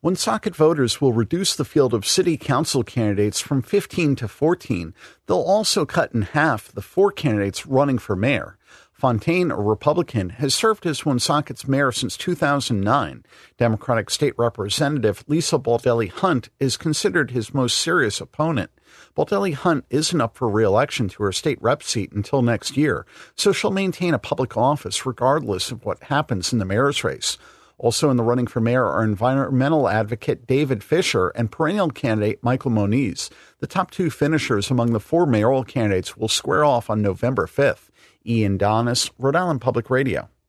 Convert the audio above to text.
Woonsocket voters will reduce the field of city council candidates from 15 to 14. They'll also cut in half the 4 candidates running for mayor. Fontaine, a Republican, has served as Woonsocket's mayor since 2009. Democratic State Representative Lisa Baldelli-Hunt is considered his most serious opponent. Baldelli-Hunt isn't up for re-election to her state rep seat until next year, so she'll maintain a public office regardless of what happens in the mayor's race. Also in the running for mayor are environmental advocate David Fisher and perennial candidate Michael Moniz. The top 2 finishers among the 4 mayoral candidates will square off on November 5th. Ian Donis, Rhode Island Public Radio.